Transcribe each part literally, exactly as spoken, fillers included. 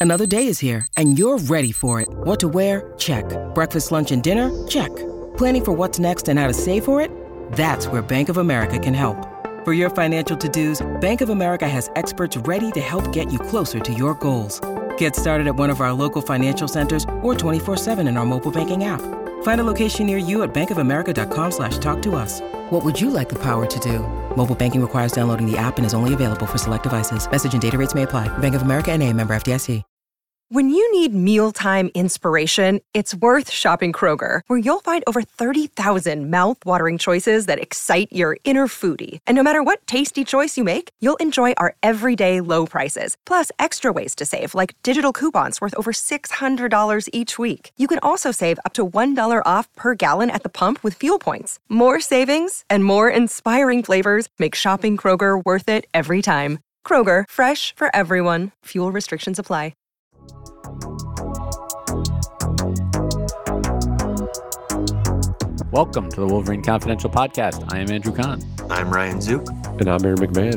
Another day is here, and you're ready for it. What to wear? Check. Breakfast, lunch, and dinner? Check. Planning for what's next and how to save for it? That's where Bank of America can help. For your financial to-dos, Bank of America has experts ready to help get you closer to your goals. Get started at one of our local financial centers or twenty-four seven in our mobile banking app. Find a location near you at bankofamerica.com slash talk to us. What would you like the power to do? Mobile banking requires downloading the app and is only available for select devices. Message and data rates may apply. Bank of America N A, member F D I C. When you need mealtime inspiration, it's worth shopping Kroger, where you'll find over thirty thousand mouth-watering choices that excite your inner foodie. And no matter what tasty choice you make, you'll enjoy our everyday low prices, plus extra ways to save, like digital coupons worth over six hundred dollars each week. You can also save up to one dollar off per gallon at the pump with fuel points. More savings and more inspiring flavors make shopping Kroger worth it every time. Kroger, fresh for everyone. Fuel restrictions apply. Welcome to the Wolverine Confidential Podcast. I am Andrew Kahn. I'm Ryan Zook. And I'm Aaron McMahon.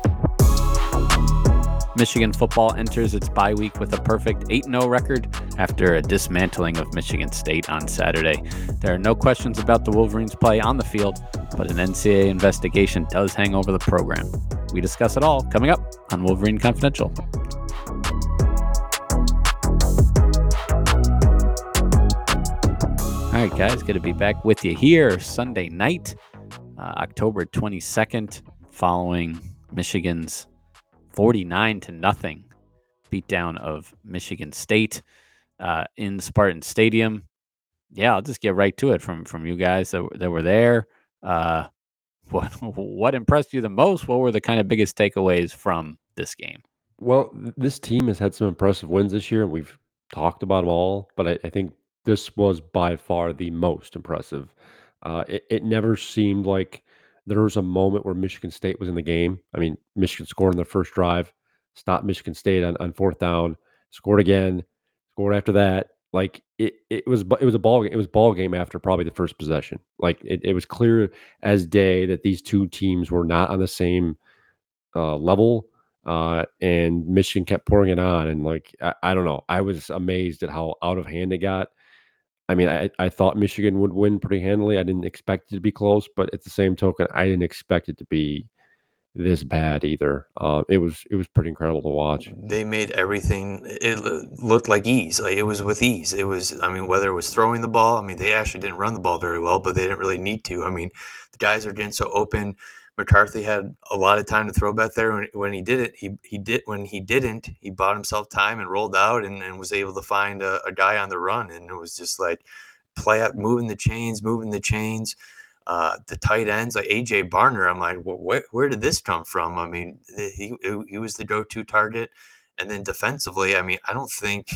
Michigan football enters its bye week with a perfect eight and oh record after a dismantling of Michigan State on Saturday. There are no questions about the Wolverines' play on the field, but an N C double A investigation does hang over the program. We discuss it all coming up on Wolverine Confidential. All right, guys, good to be back with you here Sunday night, uh, October twenty-second, following Michigan's forty-nine to nothing beatdown of Michigan State uh, in Spartan Stadium. Yeah, I'll just get right to it from from you guys that, that were there. Uh, what what impressed you the most? What were the kind of biggest takeaways from this game? Well, this team has had some impressive wins this year, and we've talked about them all, but I, I think this was by far the most impressive. Uh, it, it never seemed like there was a moment where Michigan State was in the game. I mean, Michigan scored on the first drive, stopped Michigan State on, on fourth down, scored again, scored after that. Like it, it was, it was a ball, it was ball game after probably the first possession. Like it, it was clear as day that these two teams were not on the same uh, level. Uh, and Michigan kept pouring it on. And like, I, I don't know, I was amazed at how out of hand it got. I mean, I, I thought Michigan would win pretty handily. I didn't expect it to be close, but at the same token, I didn't expect it to be this bad either. Uh, it was it was pretty incredible to watch. They made everything, it looked like ease. Like it was with ease. It was, I mean, whether it was throwing the ball, I mean, they actually didn't run the ball very well, but they didn't really need to. I mean, the guys are getting so open. McCarthy had a lot of time to throw back there. When, when he did it, he he did when he didn't, he bought himself time and rolled out and, and was able to find a, a guy on the run. And it was just like play up, moving the chains, moving the chains. Uh, the tight ends like A J Barner, I'm like, well, where where did this come from? I mean, he he was the go-to target. And then defensively, I mean, I don't think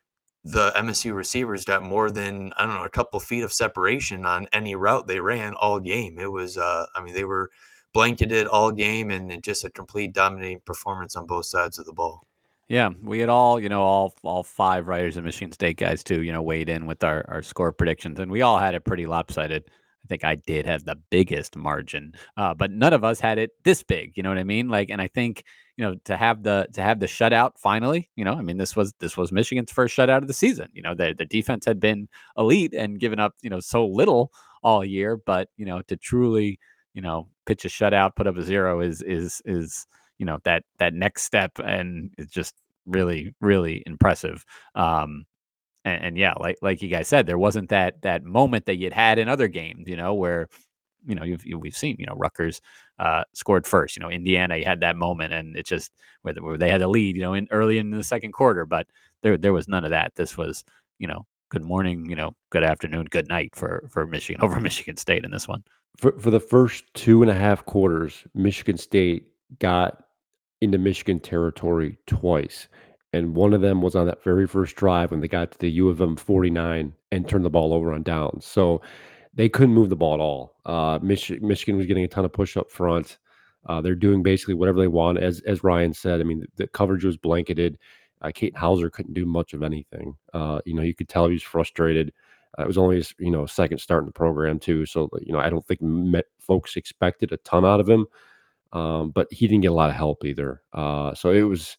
the M S U receivers got more than, I don't know, a couple feet of separation on any route they ran all game. It was, uh, I mean, they were blanketed all game and just a complete dominating performance on both sides of the ball. Yeah, we had all, you know, all all five writers and Michigan State guys too, you know, weighed in with our, our score predictions, and we all had it pretty lopsided. I think I did have the biggest margin, uh, but none of us had it this big. You know what I mean? Like, and I think, you know, to have the to have the shutout finally, you know, I mean, this was this was Michigan's first shutout of the season. You know, the the defense had been elite and given up, you know, so little all year, but you know, to truly, you know, pitch a shutout, put up a zero is is is you know that that next step, and it's just really really impressive. Um, and, and yeah, like like you guys said, there wasn't that that moment that you'd had in other games, you know, where you know you've, you, we've seen, you know, Rutgers uh, scored first, you know, Indiana, you had that moment, and it just where, the, where they had a lead, you know, in early in the second quarter, but there there was none of that. This was, you know, good morning, you know, good afternoon, good night for for Michigan over Michigan State in this one. For for the first two and a half quarters, Michigan State got into Michigan territory twice. And one of them was on that very first drive when they got to the U of M forty-nine and turned the ball over on downs. So they couldn't move the ball at all. Uh, Mich- Michigan was getting a ton of push up front. Uh, they're doing basically whatever they want. As as Ryan said, I mean, the, the coverage was blanketed. Uh, Kate Hauser couldn't do much of anything. Uh, you know, you could tell he was frustrated. Uh, it was only his, you know, second start in the program too. So, you know, I don't think met, folks expected a ton out of him. Um, but he didn't get a lot of help either. Uh, so it was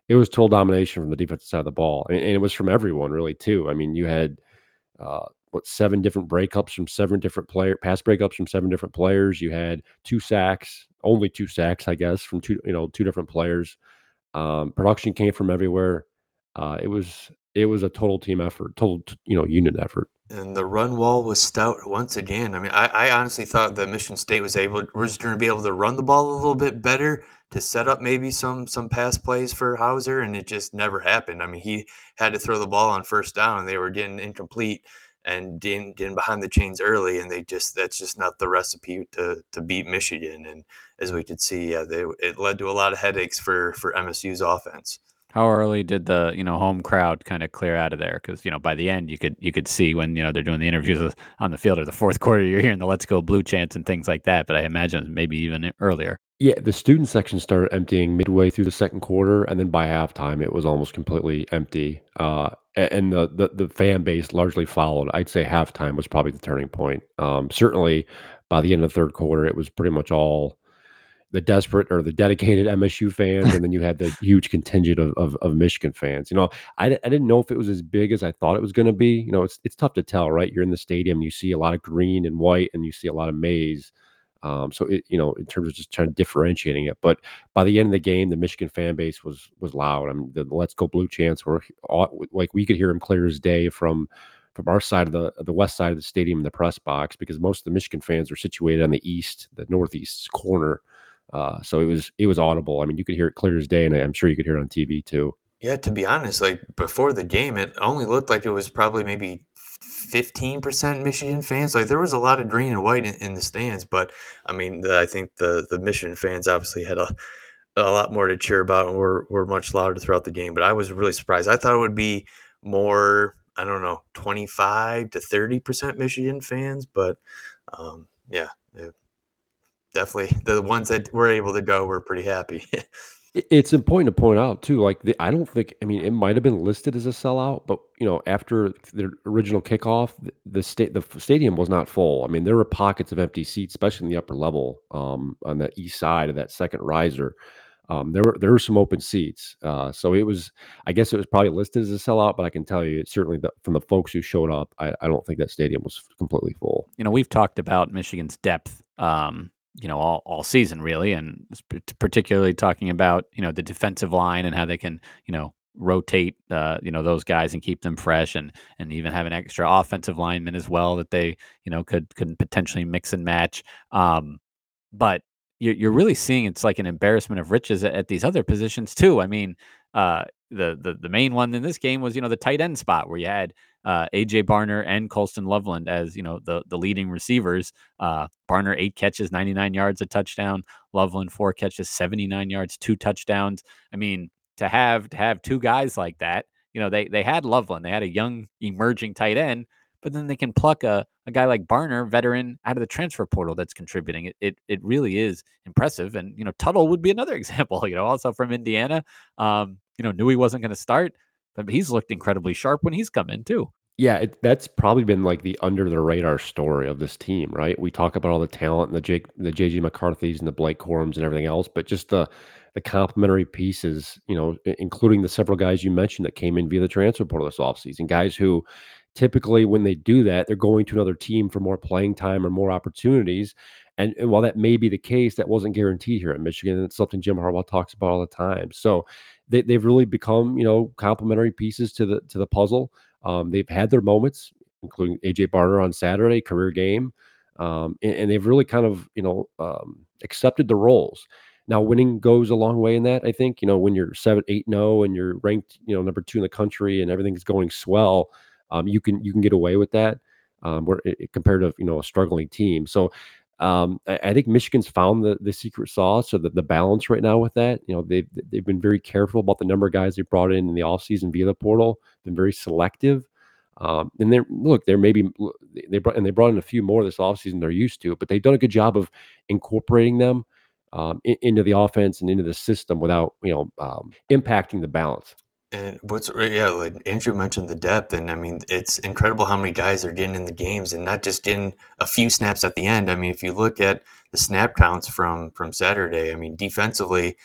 it was total domination from the defensive side of the ball, and, and it was from everyone really too. I mean, you had uh, what seven different breakups from seven different player pass breakups from seven different players. You had two sacks, only two sacks, I guess, from two you know two different players. Um, production came from everywhere. Uh, it was it was a total team effort, total you know unit effort. And the run wall was stout once again. I mean, I, I honestly thought that Michigan State was able was going to be able to run the ball a little bit better to set up maybe some some pass plays for Hauser, and it just never happened. I mean, he had to throw the ball on first down, and they were getting incomplete and getting, getting behind the chains early, and they just that's just not the recipe to to beat Michigan. And as we could see, yeah, they it led to a lot of headaches for for M S U's offense. How early did the, you know, home crowd kind of clear out of there? Because, you know, by the end, you could you could see when, you know, they're doing the interviews on the field or the fourth quarter, you're hearing the "Let's Go Blue" chants and things like that. But I imagine maybe even earlier. Yeah, the student section started emptying midway through the second quarter, and then by halftime, it was almost completely empty. Uh, a- and the, the the fan base largely followed. I'd say halftime was probably the turning point. Um, certainly, by the end of the third quarter, it was pretty much all the desperate or the dedicated M S U fans, and then you had the huge contingent of of, of Michigan fans. You know, I, di- I didn't know if it was as big as I thought it was going to be. You know, it's it's tough to tell, right? You're in the stadium, you see a lot of green and white, and you see a lot of maize. Um, so it, you know, in terms of just trying to differentiating it, but by the end of the game, the Michigan fan base was was loud. I mean, the "Let's Go Blue" chants were all, like we could hear them clear as day from from our side of the the west side of the stadium in the press box, because most of the Michigan fans are situated on the east, the northeast corner. Uh, so it was it was audible. I mean, you could hear it clear as day, and I'm sure you could hear it on T V too. Yeah, to be honest, like before the game, it only looked like it was probably maybe fifteen percent Michigan fans. Like there was a lot of green and white in, in the stands, but I mean, the, I think the the Michigan fans obviously had a, a lot more to cheer about and were were much louder throughout the game. But I was really surprised. I thought it would be more, I don't know, twenty-five to thirty percent Michigan fans, but um, yeah, yeah, definitely the ones that were able to go were pretty happy. I- It's important to point out too, like the, I don't think, I mean, it might have been listed as a sellout, but you know, after the original kickoff, the, the state, the f- stadium was not full. I mean, there were pockets of empty seats, especially in the upper level, um, on the east side of that second riser. Um, there were there were some open seats, uh, so it was. I guess it was probably listed as a sellout, but I can tell you, it's certainly the, from the folks who showed up, I, I don't think that stadium was completely full. You know, we've talked about Michigan's depth, um, you know, all, all season really, and sp- particularly talking about, you know, the defensive line and how they can, you know, rotate, uh, you know, those guys and keep them fresh, and and even have an extra offensive lineman as well that they, you know, could could potentially mix and match. Um, but you're you're really seeing it's like an embarrassment of riches at, at these other positions too. I mean, uh, the the the main one in this game was, you know, the tight end spot where you had uh, A J Barner and Colston Loveland as, you know, the the leading receivers. Uh, Barner eight catches, ninety-nine yards, a touchdown. Loveland four catches, seventy-nine yards, two touchdowns. I mean, to have to have two guys like that, you know, they they had Loveland, they had a young emerging tight end, but then they can pluck a, a guy like Barner, veteran, out of the transfer portal that's contributing. It, it it really is impressive. And, you know, Tuttle would be another example, you know, also from Indiana. Um, you know, knew he wasn't going to start, but he's looked incredibly sharp when he's come in too. Yeah, it, that's probably been like the under the radar story of this team, right? We talk about all the talent and the Jake, the J J McCarthy's and the Blake Corums and everything else, but just the the complementary pieces, you know, i- including the several guys you mentioned that came in via the transfer portal this offseason, guys who typically when they do that, they're going to another team for more playing time or more opportunities. And, and while that may be the case, that wasn't guaranteed here at Michigan. And it's something Jim Harbaugh talks about all the time. So they, they've really become, you know, complementary pieces to the to the puzzle. Um, they've had their moments, including A J Barner on Saturday, career game, um, and, and they've really kind of, you know, um, accepted the roles. Now, winning goes a long way in that. I think, you know, when you're seven, eight, no, and you're ranked, you know, number two in the country, and everything's going swell, um, you can you can get away with that. Um, where it, it- compared to, you know, a struggling team. So um, I, I think Michigan's found the the secret sauce, or the, the balance right now with that. You know, they've they've been very careful about the number of guys they brought in in the offseason via the portal. Been very selective. Um, and they're look, they're maybe they brought and they brought in a few more this offseason they're used to, but they've done a good job of incorporating them um, in, into the offense and into the system without, you know, um, impacting the balance. And what's re- yeah, like Andrew mentioned the depth, and I mean it's incredible how many guys are getting in the games and not just getting a few snaps at the end. I mean, if you look at the snap counts from from Saturday, I mean defensively,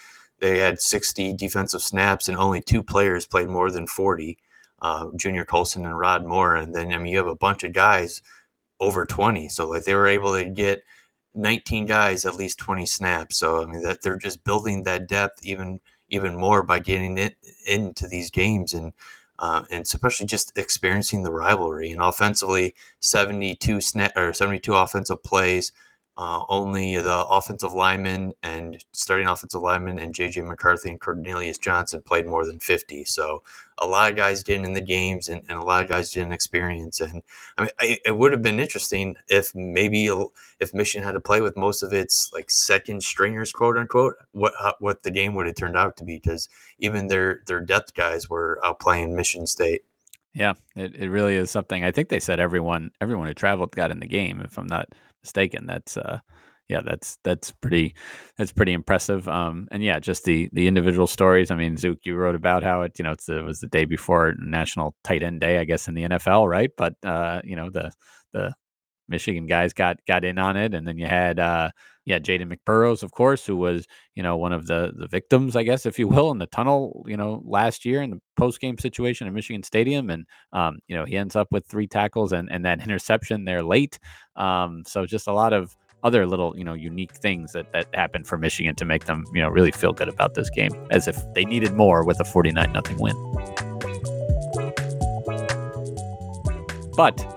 they had sixty defensive snaps and only two players played more than forty, uh, Junior Colson and Rod Moore. And then, I mean, you have a bunch of guys over twenty. So like they were able to get nineteen guys at least twenty snaps. So I mean that they're just building that depth even even more by getting it into these games, and uh, and especially just experiencing the rivalry. And offensively, seventy-two snap or seventy-two offensive plays. Uh, only the offensive lineman and starting offensive lineman and J J McCarthy and Cornelius Johnson played more than fifty. So a lot of guys didn't in the games, and, and a lot of guys didn't experience. And I mean, I, it would have been interesting if maybe if Michigan had to play with most of its like second stringers, quote unquote, what what the game would have turned out to be, because even their their depth guys were outplaying Michigan State. Yeah, it, it really is something. I think they said everyone everyone who traveled got in the game, if I'm not mistaken. That's uh yeah, that's that's pretty that's pretty impressive. Um and yeah, just the the individual stories. I mean, Zook, you wrote about how it, you know, it's it was the day before National Tight End Day, I guess, in the N F L, right? But uh, you know, the the Michigan guys got got in on it, and then you had uh yeah, Jaden McBurrows, of course, who was, you know, one of the the victims, I guess, if you will, in the tunnel, you know, last year in the post game situation at Michigan Stadium, and um, you know, he ends up with three tackles and and that interception there late. Um, so just a lot of other little, you know, unique things that that happened for Michigan to make them, you know, really feel good about this game, as if they needed more with a forty-nine nothing win. But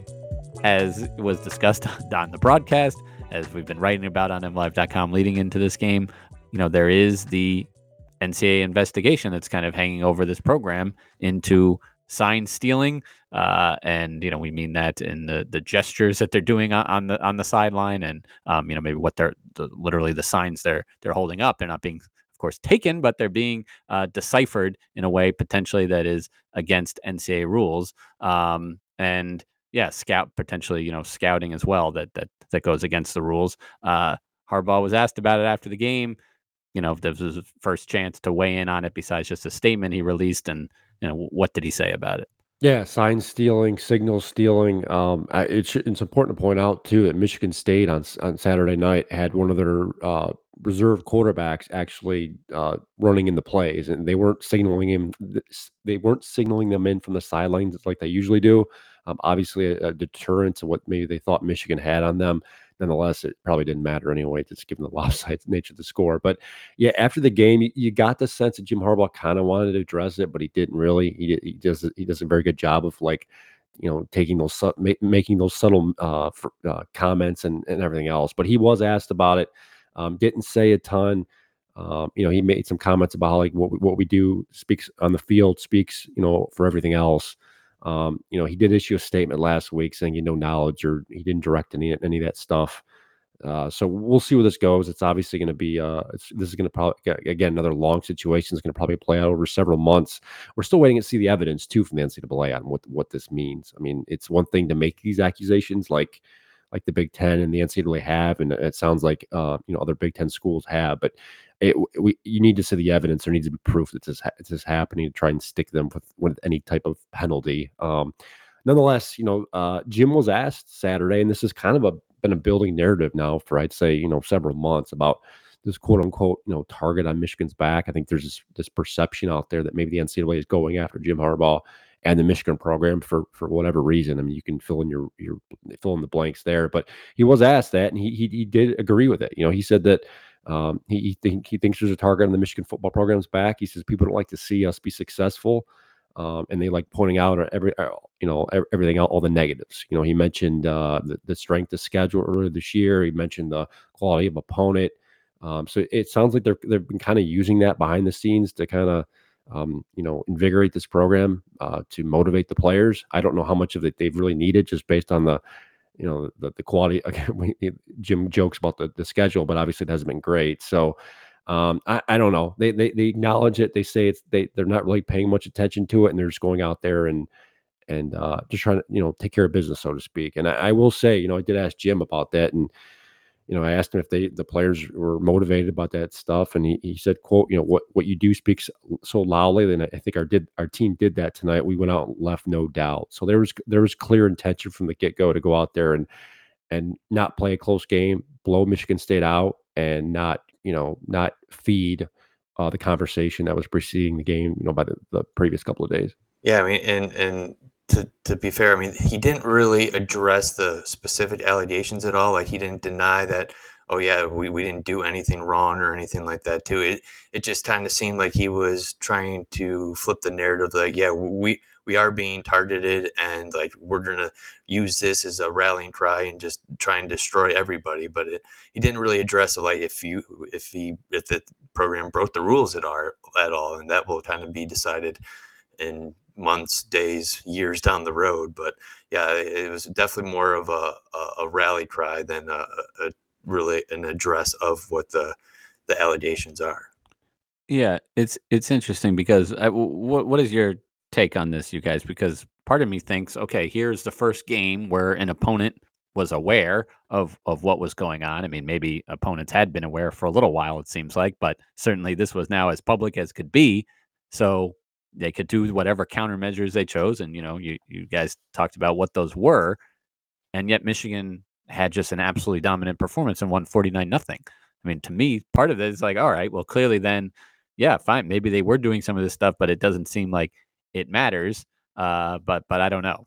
as was discussed on the broadcast, as we've been writing about on M Live dot com leading into this game, you know, there is the N C double A investigation that's kind of hanging over this program into sign stealing. Uh, and, you know, we mean that in the, the gestures that they're doing on, on the on the sideline, and, um, you know, maybe what they're the, literally the signs they're they're holding up. They're not being, of course, taken, but they're being uh, deciphered in a way potentially that is against N C double A rules. Um, and yeah, scout potentially, you know, scouting as well, that that that goes against the rules. Uh, Harbaugh was asked about it after the game. You know, if this was his first chance to weigh in on it besides just a statement he released, and you know, what did he say about it? Yeah, sign stealing, signal stealing. Um, I, it's it's important to point out too that Michigan State on s- on Saturday night had one of their uh, reserve quarterbacks actually uh, running in the plays, and they weren't signaling him. th- They weren't signaling them in from the sidelines like they usually do. Um, obviously, a, a deterrent to what maybe they thought Michigan had on them. Nonetheless, it probably didn't matter anyway, just given the lopsided nature of the score. But yeah, after the game, you, you got the sense that Jim Harbaugh kind of wanted to address it, but he didn't really. He did- he does he does a very good job of like, you know, taking those su- ma- making those subtle uh, for, uh, comments and and everything else. But he was asked about it. Um, didn't say a ton. Um, you know, he made some comments about how, like what we, what we do speaks on the field speaks, you know, for everything else. Um, you know, he did issue a statement last week saying, you know, knowledge, or he didn't direct any any of that stuff. Uh, so we'll see where this goes. It's obviously going to be uh, it's, this is going to probably again another long situation. Is going to probably play out over several months. We're still waiting to see the evidence too from the N C double A on what what this means. I mean, it's one thing to make these accusations like like the Big Ten and the N C double A have, and it sounds like uh, you know other Big Ten schools have, but it, we you need to see the evidence. There needs to be proof that this ha- this is happening to try and stick them with with any type of penalty. Um, nonetheless, you know, uh, Jim was asked Saturday, and this is kind of a been a building narrative now for I'd say you know several months about this quote unquote you know target on Michigan's back. I think there's this, this perception out there that maybe the N C double A is going after Jim Harbaugh and the Michigan program for for whatever reason. I mean, you can fill in your your fill in the blanks there, but he was asked that, and he he, he did agree with it. You know, he said that. Um, he he, think, he thinks there's a target on the Michigan football program's back. He says people don't like to see us be successful. Um, and they like pointing out every, uh, you know, ev- everything, all, all the negatives. You know, he mentioned uh, the, the strength of schedule earlier this year. He mentioned the quality of opponent. Um, so it sounds like they're they've been kind of using that behind the scenes to kind of, um, you know, invigorate this program uh, to motivate the players. I don't know how much of it they've really needed, just based on the, you know, the the quality. Again, we, Jim jokes about the the schedule, but obviously it hasn't been great. So um, I, I don't know. They, they they acknowledge it. They say it's they they're not really paying much attention to it, and they're just going out there and and uh, just trying to you know take care of business, so to speak. And I, I will say, you know, I did ask Jim about that, and you know, I asked him if they the players were motivated about that stuff, and he, he said, "quote You know what what you do speaks so loudly." And I think our did our team did that tonight. We went out and left no doubt. So there was there was clear intention from the get go to go out there and and not play a close game, blow Michigan State out, and not, you know, not feed uh, the conversation that was preceding the game, you know, by the, the previous couple of days. Yeah, I mean, and and to to be fair, I mean, he didn't really address the specific allegations at all. Like he didn't deny that, oh yeah, we, we didn't do anything wrong or anything like that too. It it just kind of seemed like he was trying to flip the narrative, like, yeah, we we are being targeted and like we're gonna use this as a rallying cry and just try and destroy everybody. But it, he didn't really address it, like if you if he if the program broke the rules at all at all, and that will kind of be decided in months, days, years down the road. But yeah, it was definitely more of a, a, a rally cry than a, a really an address of what the the allegations are. Yeah, it's it's interesting because I, w- what what is your take on this, you guys? Because part of me thinks, okay, here's the first game where an opponent was aware of of what was going on. I mean, maybe opponents had been aware for a little while, it seems like, but certainly this was now as public as could be. So they could do whatever countermeasures they chose, and you know, you you guys talked about what those were, and yet Michigan had just an absolutely dominant performance and won forty-nine nothing. I mean, to me, part of it is like, all right, well, clearly then, yeah, fine, maybe they were doing some of this stuff, but it doesn't seem like it matters. Uh, but but I don't know.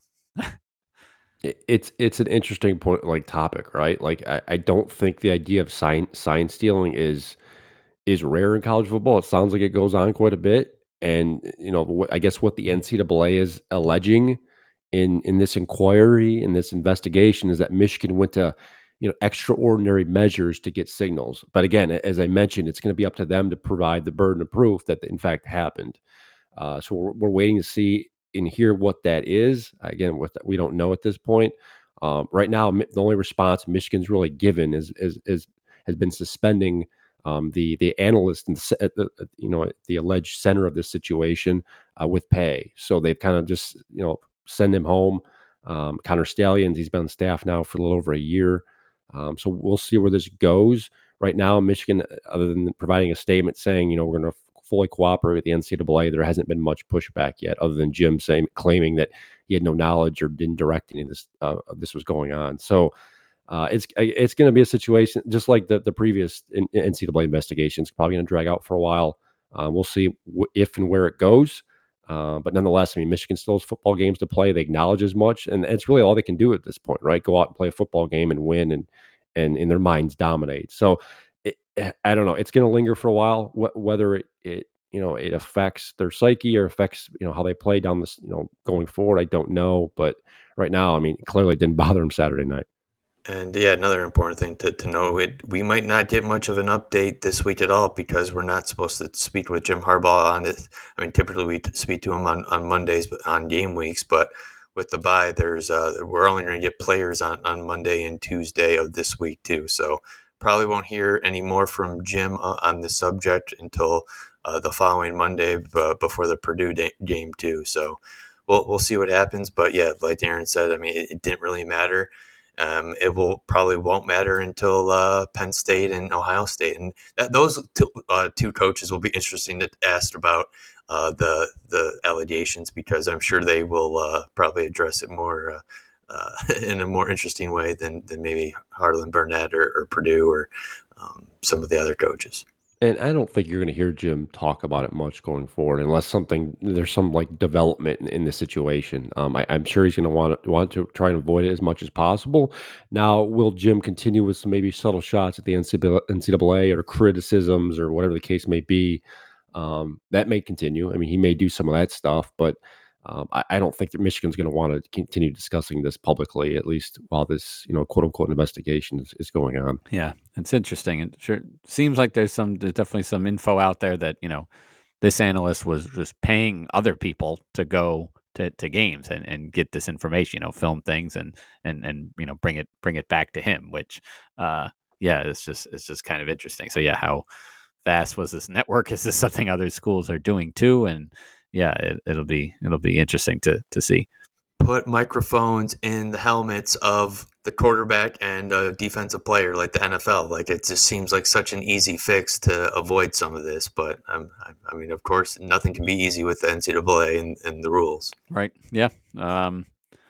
It it's it's an interesting point, like, topic, right? Like, I I don't think the idea of sign sign stealing is is rare in college football. It sounds like it goes on quite a bit, and, you know, what I guess what the N C double A is alleging in in this inquiry, in this investigation, is that Michigan went to, you know, extraordinary measures to get signals. But again, a as I mentioned, it's gonna be up to them to provide the burden of proof that in fact happened. Uh, so we're, we're waiting to see and hear what that is. Again, what we don't know at this point. Um, right now, Mi- the only response Michigan's really given is is, is has been suspending um, the the analyst and the, the you know the alleged center of this situation uh, with pay. So they've kind of just you know send him home. Um, Connor Stallions, he's been on staff now for a little over a year. Um, so we'll see where this goes. Right now, Michigan, other than providing a statement saying, you know, we're going to fully cooperate with the N C double A, there hasn't been much pushback yet, other than Jim saying claiming that he had no knowledge or didn't direct any of this. Uh, this was going on. So uh, it's it's going to be a situation just like the the previous N C double A investigations. Probably going to drag out for a while. Uh, we'll see w- if and where it goes. Uh, but nonetheless, I mean, Michigan still has football games to play. They acknowledge as much, and it's really all they can do at this point, right? Go out and play a football game and win, and and in their minds dominate. So it, I don't know. It's going to linger for a while. Wh- whether it, it you know it affects their psyche or affects you know how they play down this you know going forward, I don't know. But right now, I mean, clearly it didn't bother them Saturday night. And yeah, another important thing to, to know, it we might not get much of an update this week at all because we're not supposed to speak with Jim Harbaugh on it. I mean, typically we t- speak to him on, on Mondays, but on game weeks. But with the bye, there's uh, we're only going to get players on, on Monday and Tuesday of this week too. So probably won't hear any more from Jim uh, on the subject until uh, the following Monday uh, before the Purdue da- game too. So we'll we'll see what happens. But yeah, like Darren said, I mean, it, it didn't really matter. Um, it will probably won't matter until uh, Penn State and Ohio State, and that, those two, uh, two coaches will be interesting to ask about uh, the the allegations because I'm sure they will uh, probably address it more uh, uh, in a more interesting way than than maybe Harlan Burnett or, or Purdue or um, some of the other coaches. And I don't think you're going to hear Jim talk about it much going forward, unless something there's some like development in, in the situation. Um, I, I'm sure he's going to want to want to try and avoid it as much as possible. Now, will Jim continue with some maybe subtle shots at the N C double A or criticisms or whatever the case may be? Um, that may continue. I mean, he may do some of that stuff, but um, I, I don't think that Michigan's going to want to continue discussing this publicly, at least while this, you know, quote unquote investigation is, is going on. Yeah, it's interesting. It sure seems like there's some there's definitely some info out there that you know this analyst was just paying other people to go to, to games and, and get this information, you know, film things and and and you know bring it bring it back to him. Which, uh, yeah, it's just it's just kind of interesting. So yeah, how vast was this network? Is this something other schools are doing too? And yeah, it, it'll be it'll be interesting to to see. Put microphones in the helmets of the quarterback and a defensive player like the N F L. Like it just seems like such an easy fix to avoid some of this. But um, I, I mean, of course, nothing can be easy with the N C double A and, and the rules. Right. Yeah. Um,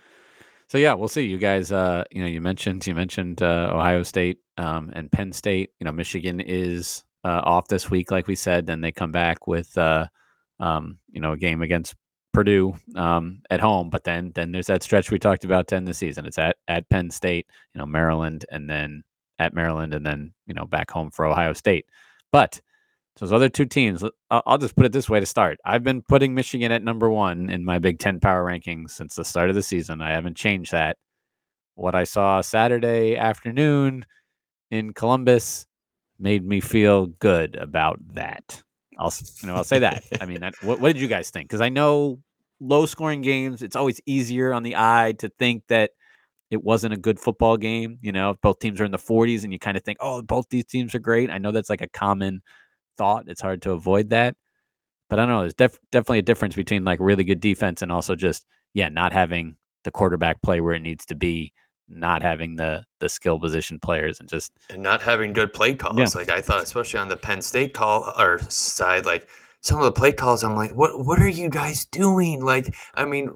so yeah, we'll see. You guys, uh, you know, you mentioned you mentioned uh, Ohio State um, and Penn State. You know, Michigan is uh, off this week, like we said. Then they come back with, uh, um, you know, a game against Purdue um, at home. But then then there's that stretch we talked about to end the season. It's at, at Penn State, you know, Maryland, and then at Maryland, and then, you know, back home for Ohio State. But those other two teams, I'll, I'll just put it this way to start. I've been putting Michigan at number one in my Big Ten power rankings since the start of the season. I haven't changed that. What I saw Saturday afternoon in Columbus made me feel good about that. I'll, you know, I'll say that. I mean, that, what, what did you guys think? Because I know low-scoring games, it's always easier on the eye to think that it wasn't a good football game. You know, if both teams are in the forties and you kind of think, oh, both these teams are great. I know that's like a common thought. It's hard to avoid that. But I don't know. There's def- definitely a difference between like really good defense and also just, yeah, not having the quarterback play where it needs to be, not having the the skill position players, and just and not having good play calls. Yeah. Like I thought, especially on the Penn State call or side, like some of the play calls, I'm like, what what are you guys doing? Like, I mean,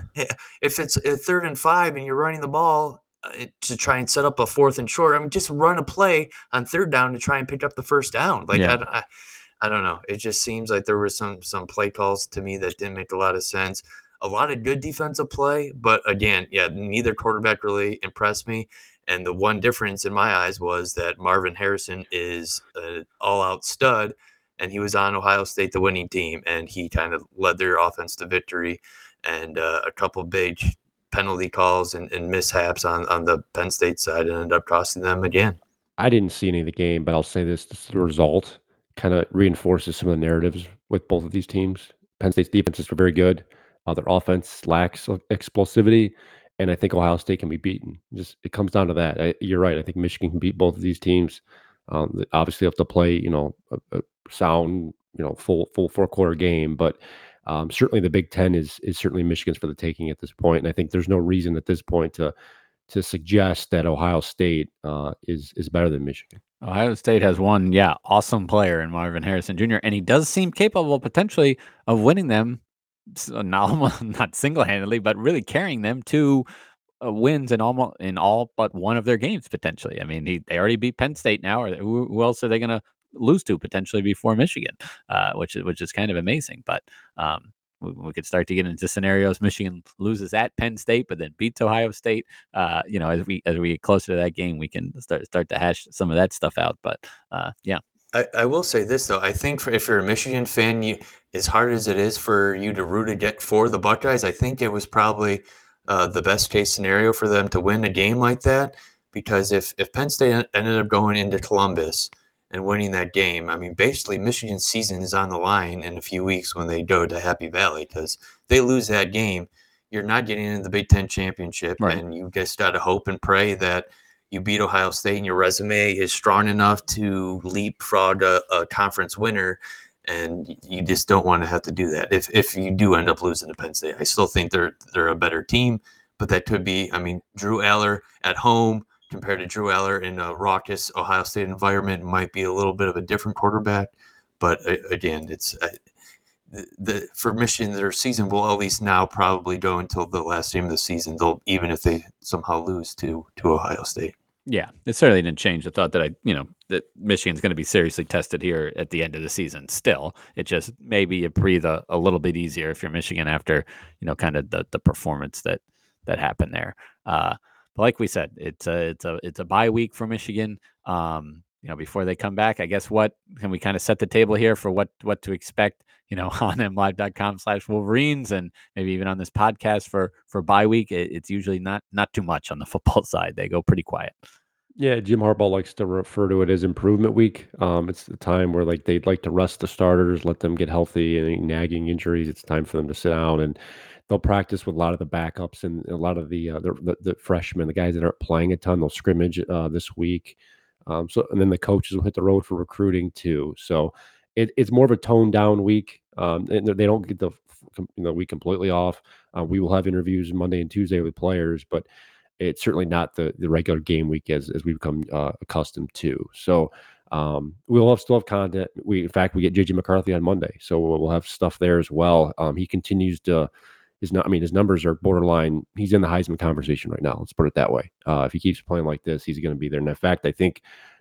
if it's a third and five and you're running the ball uh, to try and set up a fourth and short, I mean, just run a play on third down to try and pick up the first down. Like, Yeah. I, I, I don't know. It just seems like there were some some play calls to me that didn't make a lot of sense. A lot of good defensive play, but again, yeah, neither quarterback really impressed me. And the one difference in my eyes was that Marvin Harrison is an all-out stud, and he was on Ohio State, the winning team, and he kind of led their offense to victory. And uh, a couple big penalty calls and, and mishaps on, on the Penn State side ended up costing them again. I didn't see any of the game, but I'll say this, this the result kind of reinforces some of the narratives with both of these teams. Penn State's defenses are very good. Uh, their offense lacks explosivity, and I think Ohio State can be beaten. Just it comes down to that. I, you're right. I think Michigan can beat both of these teams. Um, they obviously have to play, you know, a, a sound, you know, full full four quarter game, but um, certainly the Big Ten is is certainly Michigan's for the taking at this point, and I think there's no reason at this point to to suggest that Ohio State uh, is is better than Michigan. Ohio State has one, yeah, awesome player in Marvin Harrison Junior, and he does seem capable potentially of winning them, so not, not single-handedly, but really carrying them to uh, wins in almost in all but one of their games potentially. I mean, he, they already beat Penn State now, or who, who else are they going to lose to potentially before Michigan, uh, which is which is kind of amazing. But um, we, we could start to get into scenarios. Michigan loses at Penn State, but then beats Ohio State. Uh, you know, as we as we get closer to that game, we can start start to hash some of that stuff out. But uh, yeah. I, I will say this though. I think for, if you're a Michigan fan, you as hard as it is for you to root against for the Buckeyes, I think it was probably uh, the best case scenario for them to win a game like that. Because if if Penn State ended up going into Columbus and winning that game, I mean, basically Michigan's season is on the line in a few weeks when they go to Happy Valley. Because they lose that game, you're not getting into the Big Ten championship, Right. and you just got to hope and pray that you beat Ohio State and your resume is strong enough to leapfrog a, a conference winner, and you just don't want to have to do that. If if you do end up losing to Penn State, I still think they're they're a better team, but that could be. I mean, Drew Aller at home compared to Drew Aller in a raucous Ohio State environment might be a little bit of a different quarterback, but uh, again, it's. Uh, The, the for Michigan, their season will at least now probably go until the last game of the season. They'll even if they somehow lose to to Ohio State. Yeah, it certainly didn't change the thought that I, you know, that Michigan's going to be seriously tested here at the end of the season. Still, it just maybe you breathe a, a little bit easier if you're Michigan after, you know, kind of the the performance that that happened there. Uh, but like we said, it's a it's a it's a bye week for Michigan. Um, you know, before they come back, I guess what can we kind of set the table here for what what to expect, you know, on m live dot com slash Wolverines, and maybe even on this podcast for for bye week. It, it's usually not not too much on the football side. They go pretty quiet. Yeah, Jim Harbaugh likes to refer to it as improvement week. Um, it's the time where like they'd like to rest the starters, let them get healthy, and any nagging injuries. It's time for them to sit down, and they'll practice with a lot of the backups and a lot of the uh, the, the, the freshmen, the guys that aren't playing a ton. They'll scrimmage uh, this week. Um, so and then the coaches will hit the road for recruiting too. So it, it's more of a toned down week, um, and they don't get the you know, week completely off. Uh, we will have interviews Monday and Tuesday with players, but it's certainly not the, the regular game week as, as we've become uh, accustomed to. So um, we'll have, still have content. We, in fact, we get J J McCarthy on Monday, so we'll, we'll have stuff there as well. Um, he continues to, his not, I mean, his numbers are borderline. He's in the Heisman conversation right now. Let's put it that way. Uh, if he keeps playing like this, he's going to be there. And in fact, I think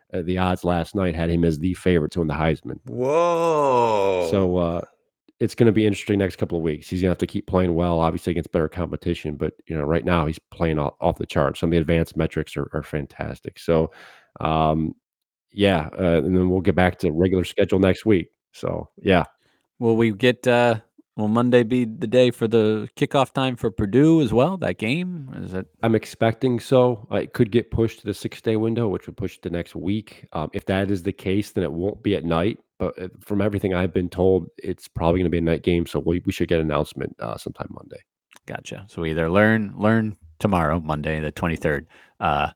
uh, the odds last night had him as the favorite to win the Heisman. Whoa. So uh, it's going to be interesting next couple of weeks. He's going to have to keep playing well, obviously against better competition. But you know, right now he's playing off, off the charts. Some of the advanced metrics are, are fantastic. So, um, yeah, uh, and then we'll get back to regular schedule next week. So, yeah. Will we get? Uh, will Monday be the day for the kickoff time for Purdue as well? That game is it? I'm expecting so. Uh, it could get pushed to the six-day window, which would push it to next week. Um, if that is the case, then it won't be at night. But uh, from everything I've been told, it's probably going to be a night game. So we, we should get an announcement uh, sometime Monday. Gotcha. So we either learn learn tomorrow, Monday the twenty-third, uh,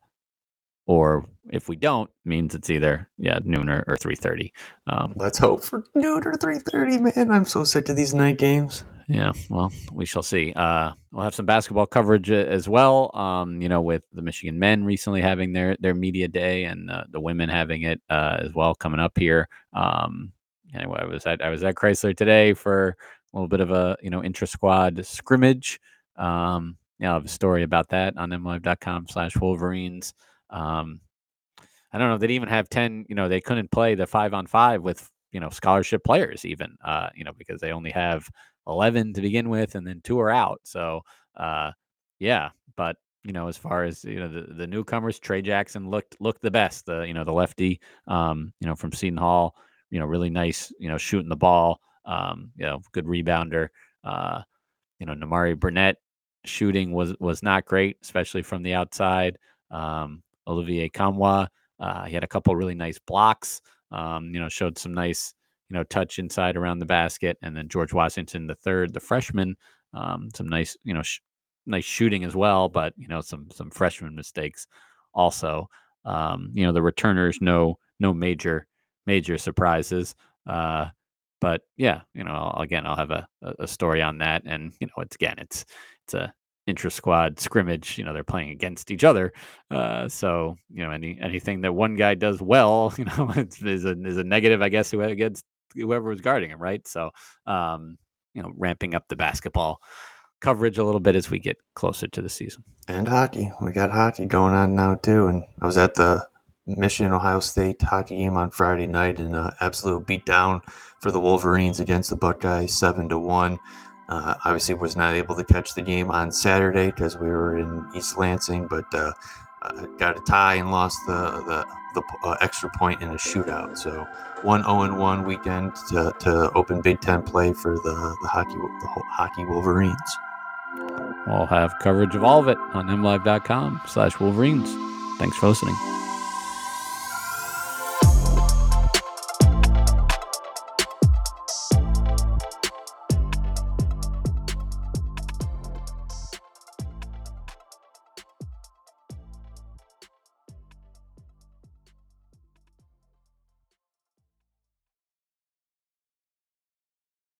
or if we don't, means it's either yeah noon or, or three thirty. Um, Let's hope for noon or three thirty, man. I'm so sick of these night games. Yeah, well, we shall see. Uh, we'll have some basketball coverage uh, as well. Um, you know, with the Michigan men recently having their their media day, and uh, the women having it uh, as well coming up here. Um, anyway, I was at I was at Chrysler today for a little bit of a you know intra squad scrimmage. Um, yeah, I have a story about that on M Live dot com slash Wolverines. Um, I don't know. They didn't even have ten. You know, they couldn't play the five on five with you know scholarship players even. Uh, you know, because they only have eleven to begin with, and then two are out. So, uh, yeah. But you know, as far as you know, the, the newcomers, Trey Jackson looked looked the best. The you know the lefty, um, you know from Seton Hall, you know really nice, you know shooting the ball, um, you know good rebounder. Uh, you know Namari Burnett shooting was was not great, especially from the outside. Um, Olivier Kamwa, uh, he had a couple really nice blocks. Um, you know, showed some nice you know, touch inside around the basket. And then George Washington, the third, the freshman, um, some nice, you know, sh- nice shooting as well, but, you know, some, some freshman mistakes also. Um, you know, the returners, no, no major, major surprises. Uh, but yeah, you know, I'll, again, I'll have a, a story on that. And, you know, it's, again, it's, it's a intra squad scrimmage, you know, they're playing against each other. Uh, so, you know, any, anything that one guy does well, you know, it's, is a, is a negative, I guess, who against whoever was guarding him, right? So, um, you know, ramping up the basketball coverage a little bit as we get closer to the season. And hockey. We got hockey going on now, too. And I was at the Michigan-Ohio State hockey game on Friday night, and uh, absolute beatdown for the Wolverines against the Buckeyes, seven to one. Uh, obviously was not able to catch the game on Saturday because we were in East Lansing, but uh, uh, got a tie and lost the the, the uh, extra point in a shootout. So one oh one weekend to, to open Big Ten play for the the hockey the hockey Wolverines. We'll have coverage of all of it on M Live dot com slash Wolverines. Thanks for listening.